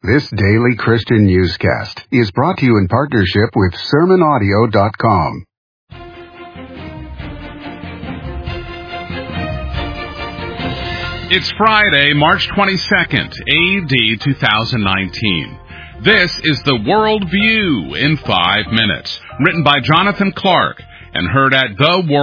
This daily Christian newscast is brought to you in partnership with SermonAudio.com. It's Friday, March 22nd, AD 2019. This is the World View in 5 minutes, written by Jonathan Clark and heard at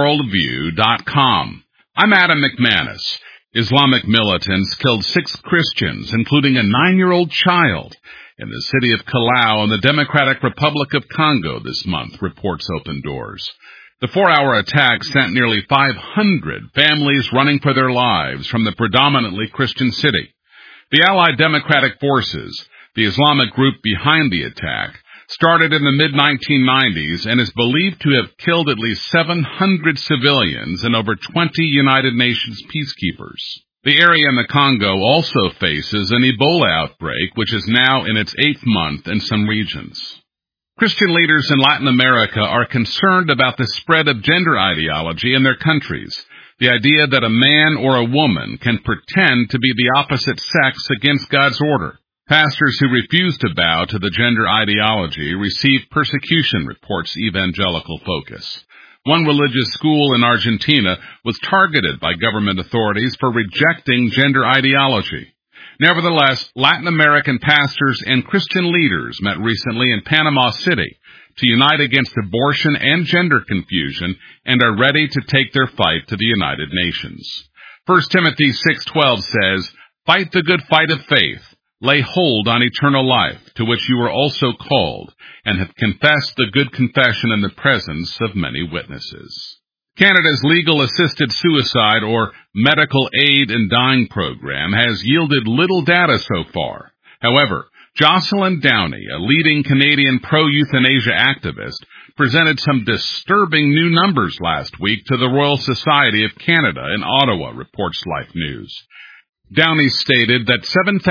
theworldview.com. I'm Adam McManus. Islamic militants killed 6 Christians, including a 9-year-old child, in the city of Callao in the Democratic Republic of Congo this month, reports Open Doors. The 4-hour attack sent nearly 500 families running for their lives from the predominantly Christian city. The Allied Democratic Forces, the Islamic group behind the attack, started in the mid-1990s and is believed to have killed at least 700 civilians and over 20 United Nations peacekeepers. The area in the Congo also faces an Ebola outbreak, which is now in its 8th month in some regions. Christian leaders in Latin America are concerned about the spread of gender ideology in their countries, the idea that a man or a woman can pretend to be the opposite sex against God's order. Pastors who refuse to bow to the gender ideology receive persecution, reports Evangelical Focus. One religious school in Argentina was targeted by government authorities for rejecting gender ideology. Nevertheless, Latin American pastors and Christian leaders met recently in Panama City to unite against abortion and gender confusion and are ready to take their fight to the United Nations. 1 Timothy 6:12 says, "Fight the good fight of faith. Lay hold on eternal life, to which you were also called, and have confessed the good confession in the presence of many witnesses." Canada's Legal Assisted Suicide, or Medical Aid in Dying program, has yielded little data so far. However, Jocelyn Downey, a leading Canadian pro-euthanasia activist, presented some disturbing new numbers last week to the Royal Society of Canada in Ottawa, reports Life News. Downey stated that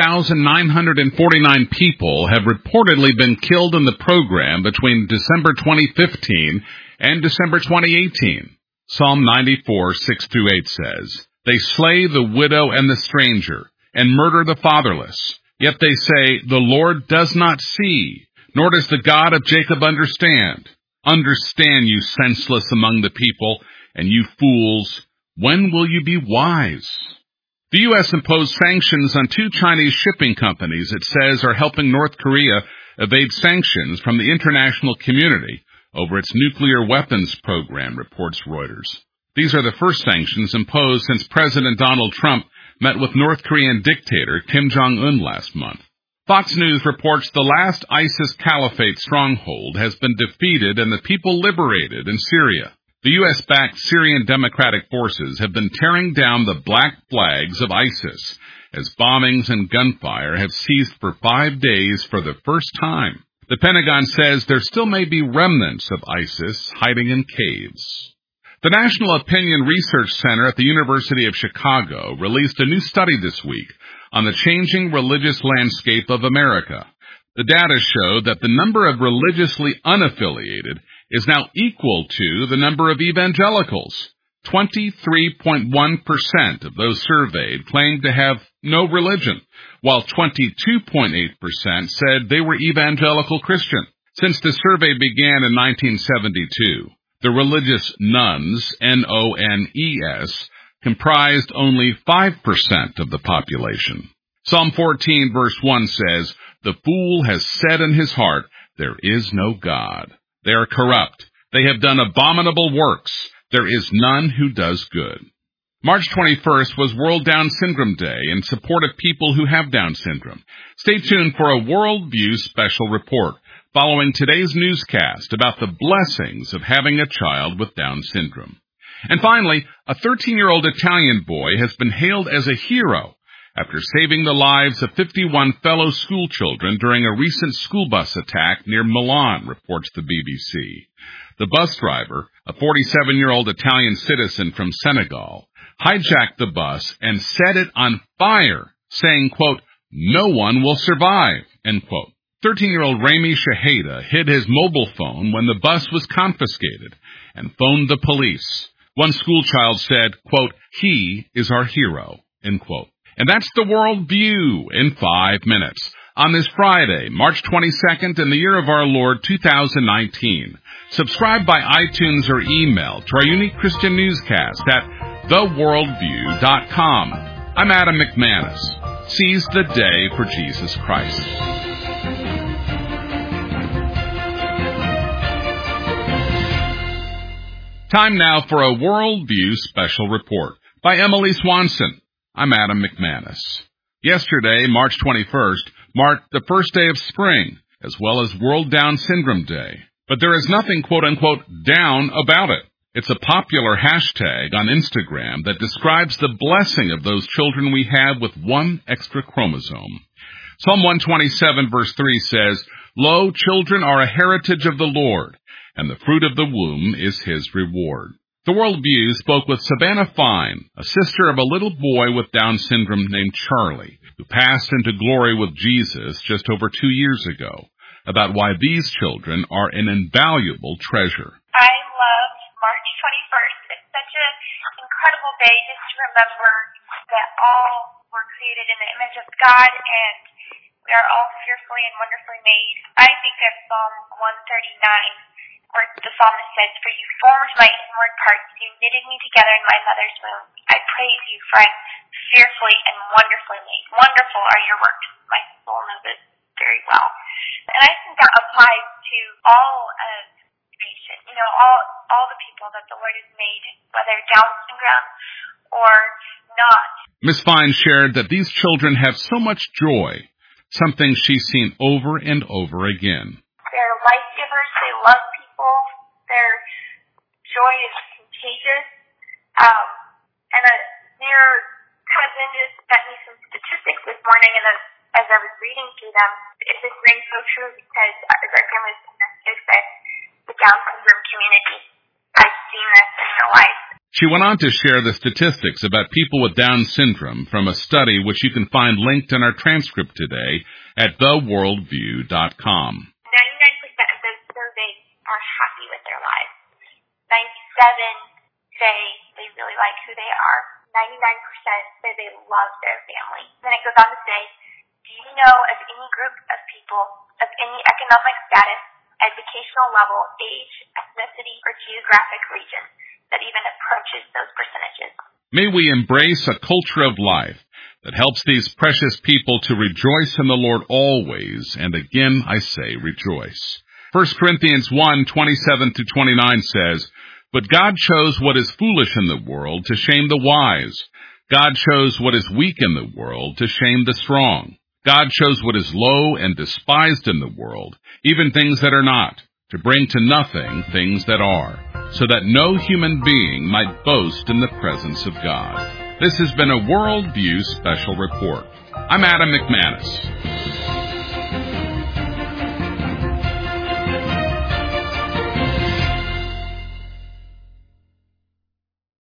7,949 people have reportedly been killed in the program between December 2015 and December 2018. Psalm 94, 6-8 says, "They slay the widow and the stranger, and murder the fatherless. Yet they say, the Lord does not see, nor does the God of Jacob understand. Understand, you senseless among the people, and you fools, when will you be wise?" The U.S. imposed sanctions on 2 Chinese shipping companies it says are helping North Korea evade sanctions from the international community over its nuclear weapons program, reports Reuters. These are the first sanctions imposed since President Donald Trump met with North Korean dictator Kim Jong-un last month. Fox News reports the last ISIS caliphate stronghold has been defeated and the people liberated in Syria. The U.S.-backed Syrian Democratic Forces have been tearing down the black flags of ISIS as bombings and gunfire have ceased for 5 days for the first time. The Pentagon says there still may be remnants of ISIS hiding in caves. The National Opinion Research Center at the University of Chicago released a new study this week on the changing religious landscape of America. The data show that the number of religiously unaffiliated is now equal to the number of evangelicals. 23.1% of those surveyed claimed to have no religion, while 22.8% said they were evangelical Christian. Since the survey began in 1972, the religious nones, N-O-N-E-S, comprised only 5% of the population. Psalm 14 verse 1 says, "The fool has said in his heart, there is no God. They are corrupt. They have done abominable works. There is none who does good." March 21st was World Down Syndrome Day in support of people who have Down syndrome. Stay tuned for a World View special report following today's newscast about the blessings of having a child with Down syndrome. And finally, a 13-year-old Italian boy has been hailed as a hero after saving the lives of 51 fellow schoolchildren during a recent school bus attack near Milan, reports the BBC. The bus driver, a 47-year-old Italian citizen from Senegal, hijacked the bus and set it on fire, saying, quote, "No one will survive," end quote. 13-year-old Rami Shaheda hid his mobile phone when the bus was confiscated and phoned the police. One schoolchild said, quote, "He is our hero," end quote. And that's the World View in 5 minutes. on this Friday, March 22nd, in the year of our Lord 2019. Subscribe by iTunes or email to our unique Christian newscast at theworldview.com. I'm Adam McManus. Seize the day for Jesus Christ. Time now for a Worldview special report by Emily Swanson. I'm Adam McManus. Yesterday, March 21st, marked the first day of spring, as well as World Down Syndrome Day. But there is nothing quote-unquote down about it. It's a popular hashtag on Instagram that describes the blessing of those children we have with one extra chromosome. Psalm 127 verse 3 says, "Lo, children are a heritage of the Lord, and the fruit of the womb is his reward." The Worldview spoke with Savannah Fine, a sister of a little boy with Down syndrome named Charlie, who passed into glory with Jesus just over 2 years ago, about why these children are an invaluable treasure. I love March 21st. It's such an incredible day just to remember that all were created in the image of God and we are all fearfully and wonderfully made. I think of Psalm 139, where the psalmist says, "For you formed my inward parts, you knitted me together in my mother's womb. I praise you, for I'm fearfully and wonderfully made. Wonderful are your works. My soul knows it very well." And I think that applies to all of creation. You know, all the people that the Lord has made, whether Down syndrome or not. Ms. Fine shared that these children have so much joy, something she's seen over and over again. They're life givers. They love people. Their joy is contagious. And a near cousin just sent me some statistics this morning, and as I was reading through them, it just rings so true because as our family is connected with the Down syndrome community, I've seen this in real life. She went on to share the statistics about people with Down syndrome from a study which you can find linked in our transcript today at theworldview.com. 99% of those surveyed are happy with their lives. 97 say they really like who they are. 99% say they love their family. Then it goes on to say, do you know of any group of people of any economic status, educational level, age, ethnicity, or geographic region that even approaches those percentages? May we embrace a culture of life that helps these precious people to rejoice in the Lord always, and again I say rejoice. 1 Corinthians 1:27-29 says, "But God chose what is foolish in the world to shame the wise. God chose what is weak in the world to shame the strong. God chose what is low and despised in the world, even things that are not, to bring to nothing things that are, so that no human being might boast in the presence of God." This has been a Worldview special report. I'm Adam McManus.